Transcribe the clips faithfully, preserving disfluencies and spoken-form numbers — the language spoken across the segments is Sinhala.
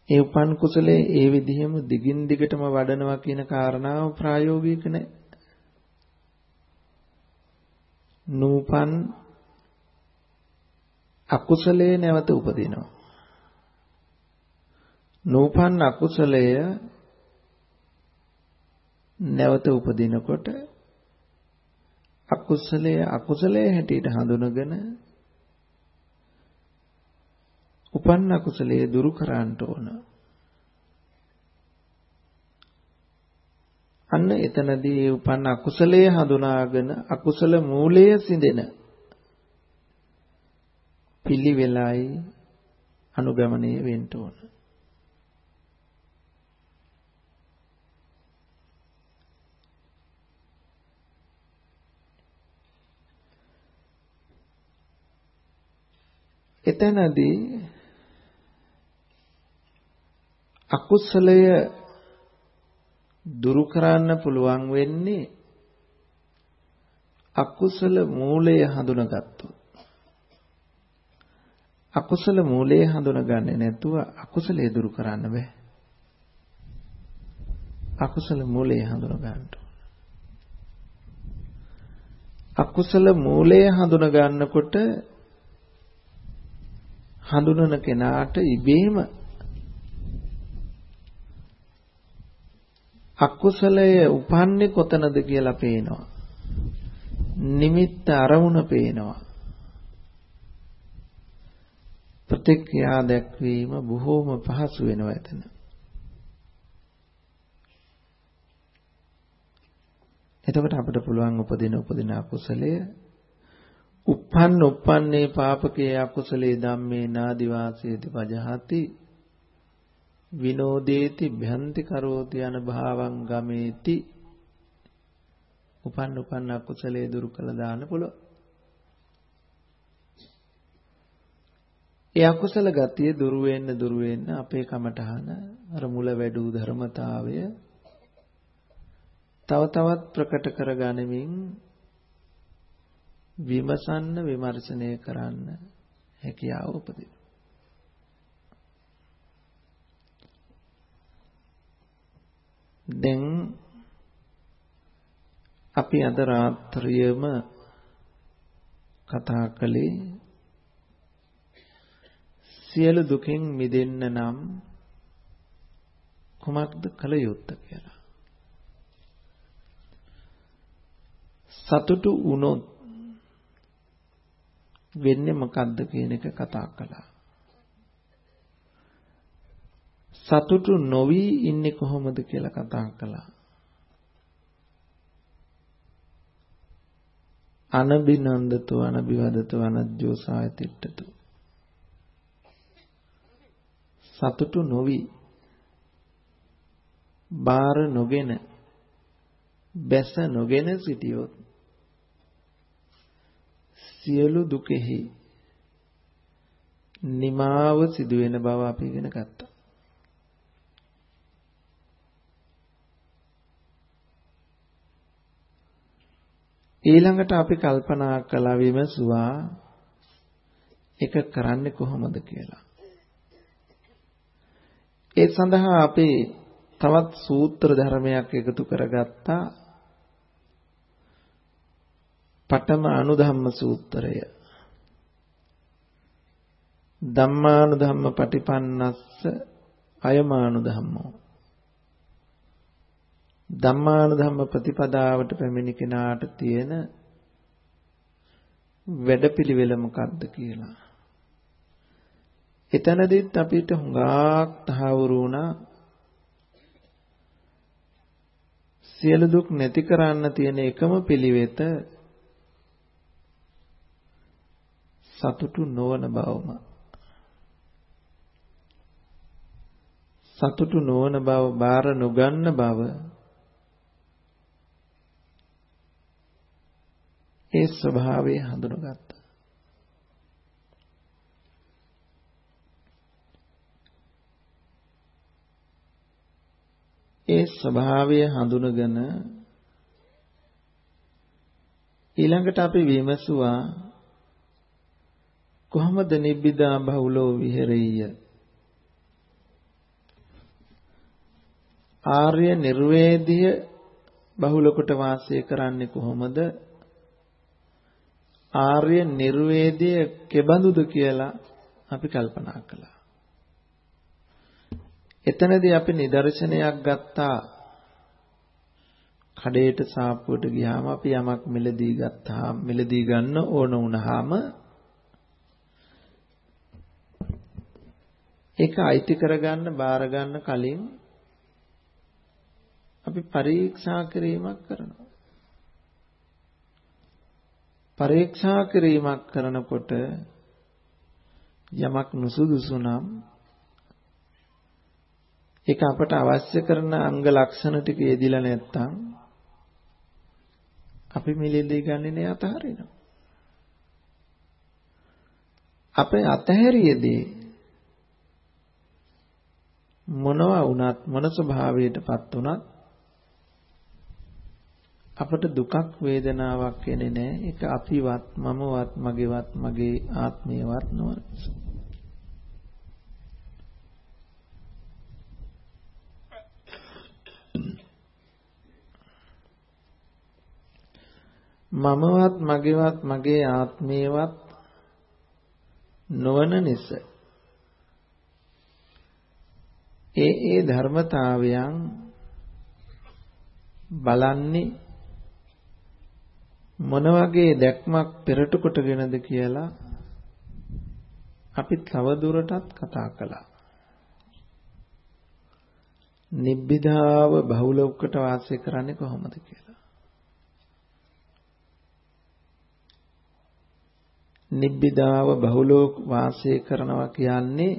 ඒ උපන් කුසලයේ ඒ විදිහම දිගින් දිගටම වඩනවා කියන කාරණාව ප්‍රායෝගික නැහැ. නූපන් අකුසලයේ නැවත උපදිනවා. නූපන් අකුසලය නැවත උපදිනකොට අකුසලයේ අකුසලයේ හැටියට හඳුනගෙන උපන්න අකුසලයේ දුරු කරන්න ඕන. අන්න එතනදී ඒ උපන්න අකුසලයේ හඳුනාගෙන අකුසල මූලයේ සිඳෙන පිළිවෙලයි අනුගමනය වෙන්න ඕන. එතනදී අකුසලය දුරු කරන්න පුළුවන් වෙන්නේ අකුසල මූලය හඳුනාගත්තොත්. අකුසල මූලය හඳුනාගන්නේ නැතුව අකුසලය දුරු කරන්න බෑ. අකුසල මූලය හඳුනා ගන්න ඕන. අකුසල මූලය හඳුනා ගන්නකොට හඳුනන කෙනාට ඉබේම අකුසලය උපන්නේ කොතනද කියලා පේනවා. නිමිත්ත අරමුණ පේනවා. ප්‍රතික්‍රියා දැක්වීම බොහෝම පහසු වෙනවා එතන. එතකොට අපිට පුළුවන් උපදින උපදින අකුසලය උප්පන්න උප්පන්නේ පාපකේ අකුසලේ ධම්මේ නාදි වාසේති පජහති විනෝදේති භ්‍යන්ති කරෝති යන භාවං ගමේති. උපන්න උපන්න අකුසලේ දුරු කළ දාන්න පුළුවන්. ඒ අකුසල ගතිය දුරු වෙන්න දුරු වෙන්න අපේ කමඨහන අර මුල වැඩූ ධර්මතාවය තව තවත් ප්‍රකට කරගනිමින් විමසන්න විමර්ශනය කරන්න හැකියාව උපදිනවා. දැන් අපි අද රාත්‍රියේම කතා කළේ සියලු දුකින් මිදෙන්න නම් කුමක්ද කළ යුත්තේ කියලා. සතුටු වුණොත් වෙන්නේ මොකද්ද කියන එක කතා කළා. සතුටු නොවි ඉන්නේ කොහොමද කියලා කතා කළා. අනබිනන්දතු අනබිවදතු අනජ්ජෝසායතිට්ඨතු. සතුටු නොවි බාර නොගෙන බැස නොගෙන සිටියොත් සියලු දුකෙහි නිමාව සිදු වෙන බව අපි ඉගෙන ගත්තා. ඊළඟට අපි කල්පනා කළා විමසුවා ඒක කරන්නේ කොහොමද කියලා. ඒ සඳහා අපි තවත් සූත්‍ර ධර්මයක් එකතු කරගත්තා. පඨම අනුධම්ම සූත්‍රය. ධම්මානුධම්ම පටිපන්නස්ස අයමානුධම්මෝ. ධම්මානුධම්ම ප්‍රතිපදාවට පැමිණි කෙනාට තියෙන වැඩපිළිවෙල මොකක්ද කියලා. එතනදිත් අපිට හුඟක් තහවුරු වුණා සියලු දුක් නැති කරන්න තියෙන එකම පිළිවෙත සතුටු නොවන බවම. සතුටු නොවන බව බාර නොගන්න බව ඒ ස්වභාවය හඳුනගත්තා. ඒ ස්වභාවය හඳුනගෙන ඊළඟට අපි විමසුවා කොහොමද නිබ්බිදා බහුලෝ විහෙරෙය්‍ය. ආර්ය නිර්වේදීය බහුල කොට වාසය කරන්නේ කොහොමද? ආර්ය නිර්වේදීය කෙබඳුද කියලා අපි කල්පනා කළා. එතනදී අපි නිදර්ශනයක් ගත්තා. කඩේට සාප්පුවට ගියාම අපි යමක් මිලදී ගත්තා මිලදී ගන්න ඕන වුණාම ඒක අයිති කරගන්න බාර ගන්න කලින් අපි පරීක්ෂා කිරීමක් කරනවා. පරීක්ෂා කිරීමක් කරනකොට යමක් නුසුදුසු නම් ඒක අපට අවශ්‍ය කරන අංග ලක්ෂණ ටික යෙදිලා නැත්තම් අපි මිලදී ගන්නේ නේ අතහරිනවා. අපේ අතහැරියේදී මොනවා වුණත් මොන ස්වභාවයටපත් වුණත් අපට දුකක් වේදනාවක් එන්නේ නැහැ. ඒක අපිවත් මමවත් මගේවත් මගේ ආත්මයවත් නොවන. මමවත් මගේවත් මගේ ආත්මයවත් නොවන නිසා ඒ ඒ ධර්මතාවයන් බලන්නේ මොන වගේ දැක්මක් පෙරට කොටගෙනද කියලා අපි තව දුරටත් කතා කළා. නිබ්බිදාව බහුලෝකයට වාසය කරන්නේ කොහොමද කියලා. නිබ්බිදාව බහුලෝක වාසය කරනවා කියන්නේ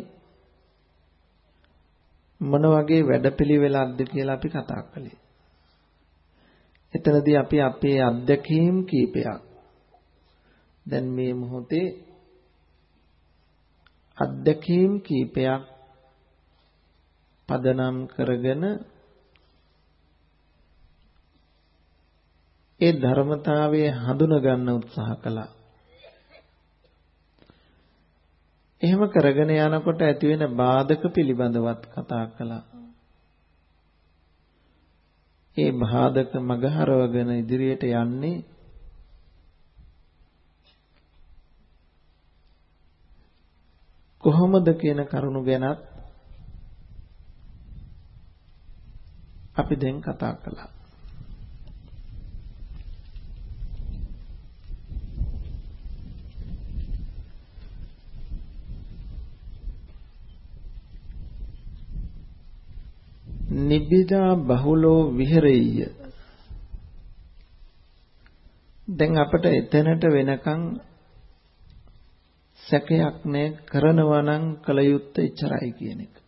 මොන වගේ වැඩපිළිවෙලක්ද කියලා අපි කතා කළේ. එතනදී අපි අපේ අත්දැකීම් කීපයක් දැන් මේ මොහොතේ අත්දැකීම් කීපයක් පදනම් කරගෙන ඒ ධර්මතාවයේ හඳුනා ගන්න උත්සාහ කළා. එහෙම කරගෙන යනකොට ඇති වෙන බාධක පිළිබඳවත් කතා කළා. ඒ බාධක මගහරවගෙන ඉදිරියට යන්නේ කොහොමද කියන කරුණු ගැනත් අපි දැන් කතා කළා. නිබ්බිදා බහුලෝ විහෙරෙය්‍ය. දැන් අපිට එතනට වෙනකන් සැකයක් නැ කරනවා නම් කල යුත්තේ ඉච්චරයි කියන එක.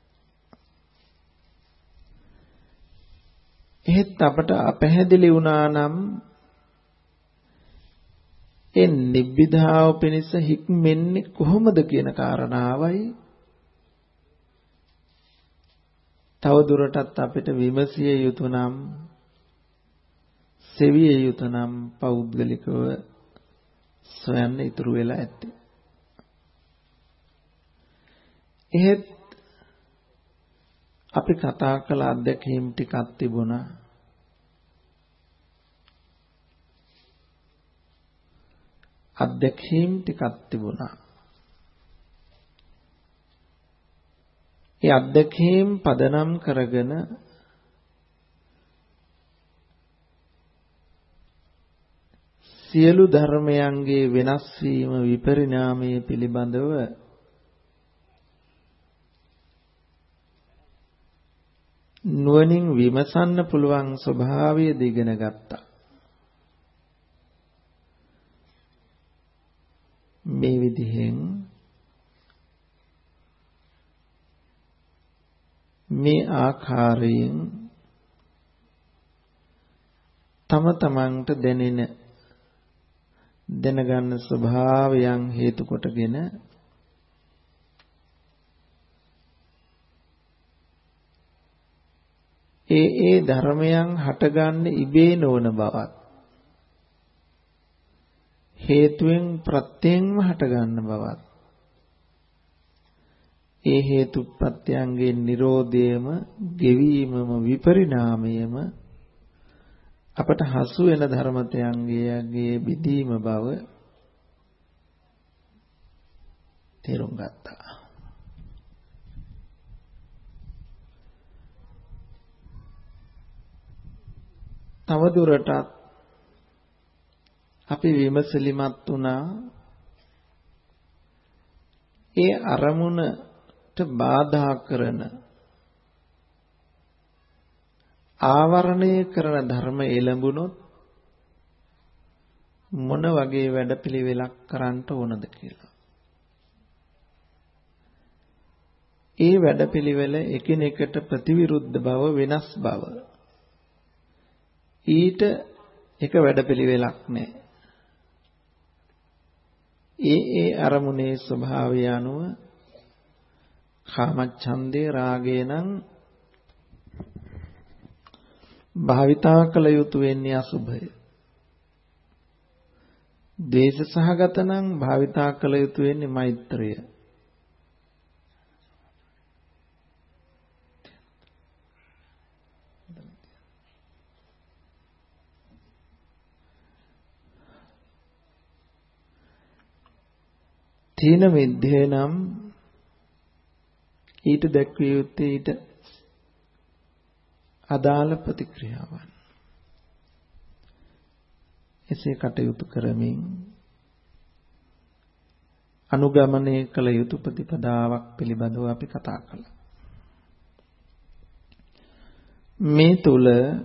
එහෙත් අපට අපැහැදිලි වුණා නම් ඒ නිබ්බිදාව පිණිස හික්මෙන්නේ කොහොමද කියන කාරණාවයි තව දුරටත් අපිට විමසිය යුතු නම් සෙවිය යුතු නම් පෞද්ගලිකව සොයන්න ඉතුරු වෙලා ඇත්තේ. එහෙත් අපි කතා කළ අත්දැකීම් ටිකක් තිබුණා. අත්දැකීම් ටිකක් තිබුණා. ඒ අත්දැකීම් පදනම් කරගෙන සියලු ධර්මයන්ගේ වෙනස් වීම විපරිණාමය පිළිබඳව නුවණින් විමසන්න පුළුවන් ස්වභාවය දිගෙන ගත්තා. මේ විදිහෙන් මේ ආකාරයෙන් තම තමන්ට දැනෙන දැනගන්න ස්වභාවයන් හේතු කොටගෙන ඒ ඒ ධර්මයන් හටගන්නේ ඉබේ නොවන බවත් හේතුවෙන් ප්‍රත්‍යයෙන්ම හටගන්න බවත් ඒ හේතුප්‍රත්‍යයන්ගේ නිරෝධයම ගෙවීමම විපරිණාමයම අපට හසු වෙන ධර්මතයන්ගේ බිදීම බව තේරුම් ගත්තා. තව දුරටත් අපි විමසලිමත් වුණා ඒ අරමුණට බාධා කරන ආවරණය කරන ධර්ම එළඹුණොත් මොන වගේ වැඩපිළිවෙලක් කරන්න ඕනද කියලා. ඒ වැඩපිළිවෙල එකිනෙකට ප්‍රතිවිරුද්ධ බව වෙනස් බව ඊට එක වැඩපිළිවෙලක් නැහැ. ඒ ඒ අරමුණේ ස්වභාවය අනුව කාමච්ඡන්දේ රාගේ නම් භාවිතා කළ යුතු වෙන්නේ අසුභය. ද්වේෂ සහගත නම් භාවිතා කළ යුතු වෙන්නේ මෛත්‍රිය. තීන මිද්දේ නම් ඊට දැක්විය යුත්තේ ඊට අදාළ ප්‍රතික්‍රියාවන්. එසේ කටයුතු කරමින් අනුගමනය කළ යුතු ප්‍රතිපදාවක් පිළිබඳව අපි කතා කළා. මේ තුල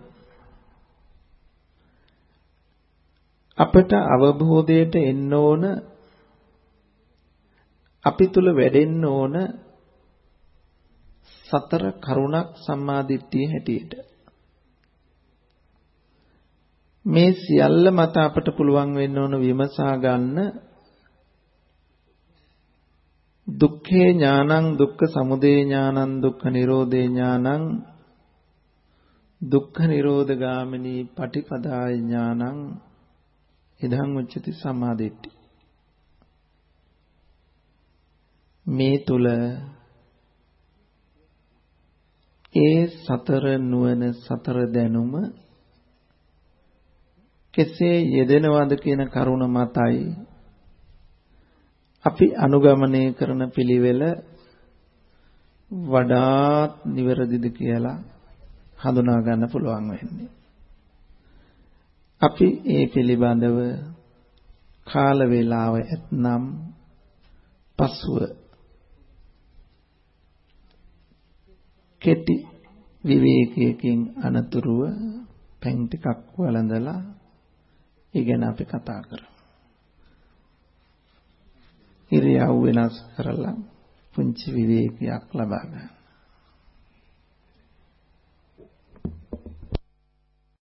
අපට අවබෝධයට එන්න ඕන අපි තුල වැඩෙන්න ඕන සතර කරුණක් සම්මාදිට්ඨිය හැටියට. මේ සියල්ල මත අපට පුළුවන් වෙන්න ඕන විමසා ගන්න දුක්ඛේ ඥානං දුක්ඛ සමුදය ඥානං දුක්ඛ නිරෝධේ ඥානං දුක්ඛ නිරෝධ ගාමිනී පටිපදාය ඥානං ඉදං උච්චති සම්මාදිට්ඨි. මේ තුල ඒ සතර නුවණ සතර දැනුම කෙසේ යෙදෙනවද කියන කරුණ මතයි අපි අනුගමනය කරන පිළිවෙල වඩාත් නිවැරදිද කියලා හඳුනා ගන්න පුළුවන් වෙන්නේ. අපි ඒ පිළිබඳව කාල වේලාව ඇතනම් පසුව කෙටි විවේකයකින් අනතුරුව පැන් ටිකක් වළඳලා ඉගෙන අපි කතා කරමු. ඉරියව් වෙනස් කරලා පුංචි විවේකයක් ලබා ගන්න.